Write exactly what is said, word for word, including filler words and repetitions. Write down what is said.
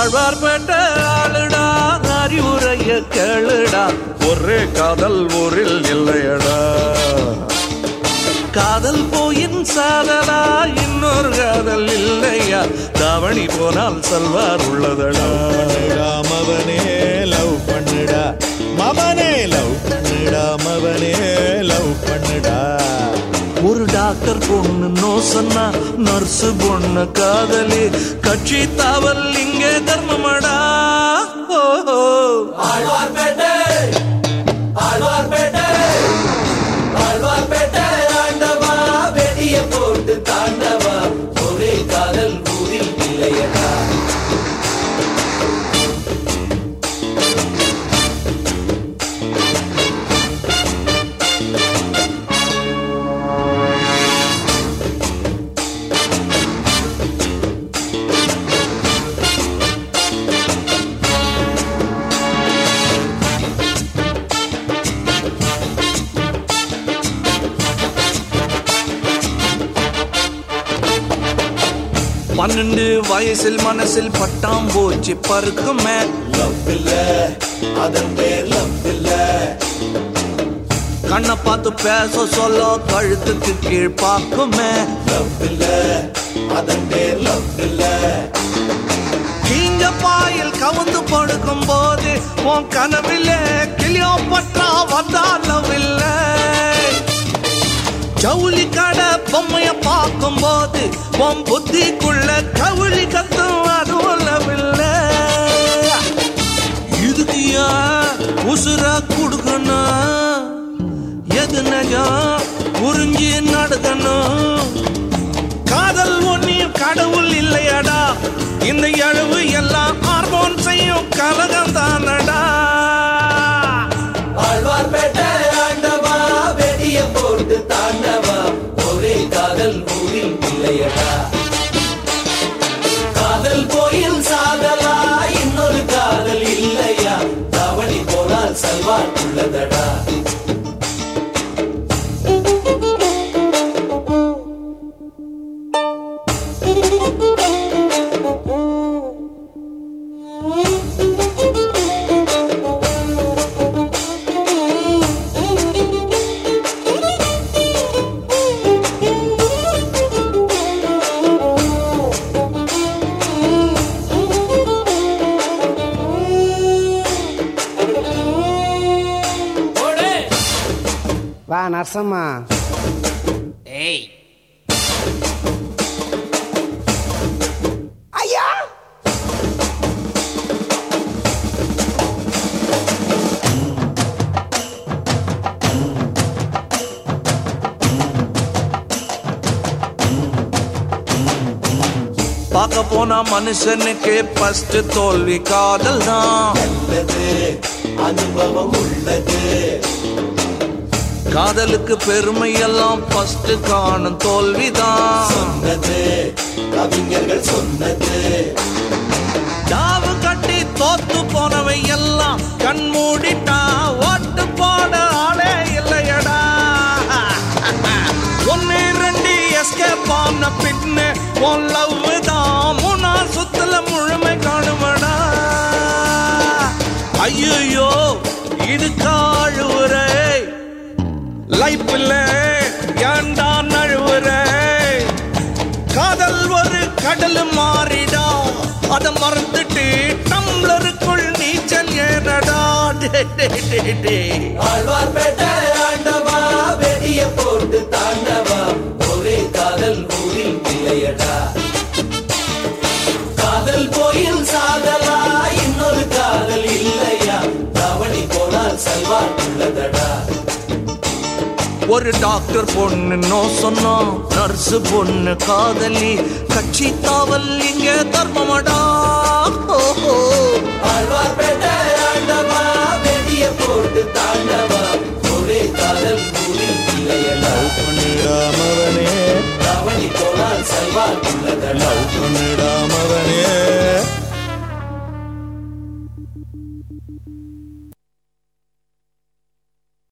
ஆழ்வார்பேட்டை ஆளுடா அறிவுரைய கேளுடா ஒரே காதல் ஊரில் இல்லையடா காதல் போயின் சாதலா இன்னொரு காதல் இல்லையா தாவணி போனால் சல்வார் உள்ளதடா மவனே லவ் பண்ணுடா மவனே லவ் பண்ணுடா மவனே லவ் பண்ணுடா ஒரு டாக்டர் பொண்ணு நோ சொன்னா நர்ஸு பொண்ணு காதலி கட்சி தாவல் இங்கே தர்மமடா ஆழ்வார்பேட்டை ஆழ்வார்பேட்டை ஆழ்வார்பேட்டை ஆண்டவா வெடிய போட்டு தாண்டவா ஒரே காதல் ஊரில் இல்லையடா பன்னெண்டு வயசில் மனசில் பட்டாம் போச்சு பருக்குமே லவ் இல்ல அதன் பேர் லவ் இல்ல கண்ணை பார்த்து பேச சொல்ல கழுத்துக்கு கீழ் பார்க்குமே லவ் இல்ல அதன் பேர் லவ் இல்ல கீஞ்ச பாயில் கவுந்து படுக்கும் போது உன் கனவிலே கிளியோ பற்றா வந்தாலும் இல்லை ஜவுளி கடை பொம்மைய பார்க்கும் போது உன் புத்திக்குள்ள கவுளி கத்தும் அதுவல்லவில்லை இதுக்கு ஏன் உசுர கொடுக்கணும் எது நஜம் புரிஞ்சு நடக்கணும் காதல் ஒன்னியும் கடவுள் இல்லையடா இந்த எழுவு எல்லாம் ஹார்மோன் செய்யும் கலகம் தானடா ஆழ்வார்பேட்டை ஆண்டவா வெடிய போட்டு தாண்டவா ஒரே காதல் ஊரில் இல்லையடா காதல் போயில் சாதலா இன்னொரு காதல் இல்லையா தாவணி போனால் சல்வார் உள்ளதடா வா நரசம்மா ஏய் ஐயா பார்க்க போனா மனுஷனுக்கு ஃபர்ஸ்ட் தோல்வி காதல் தான் நல்லது அனுபவம் உள்ளது காதலுக்கு பெருமை எல்லாம் ஃபர்ஸ்ட் காணும் தோல்விதான் சொன்னது கவிஞர்கள் சொன்னது டாவு கட்டி தோத்து போனவை எல்லாம் கண் மூடிட்டா ஓட்டு போட ஆளே இல்லையடா ஒன்னு ரெண்டு எஸ்கேப் ஆன பின்னு உன் லவ் தான் மூணா சுத்துல முழுமை காணுமடா ஐயோ இது காழுவுரை லைஃப்ல ஏண்டா நழுவுரை காதல் ஒரு கடல் மாறிடா அத மறந்துட்டு டம்ளருக்குள் நீச்சல் ஏறடா ஆழ்வார்பேட்டை ஆண்டவா வெடிய போட்டு தாண்டவா ஒரே காதல் ஊரில் இல்லையடா காதல் போயில் சாதலா இன்னொரு காதல் இல்லையா தாவணி போனால் சல்வார் உள்ளதடா ஒரு டாக்டர் பொண்ணு நோ சொன்னா நர்ஸ் பொண்ணு காதலி கட்சி தாவல் இங்க தர்மமடா ஆழ்வார்பேட்டை ஆண்டவா வெடிய போட்டு தாண்டவா ஒரே காதல் ஊரில் இல்லையடா பண்ணுடா மவனே தாவணி போனால் சல்வார் உள்ளதடா பண்ணுடா மவனே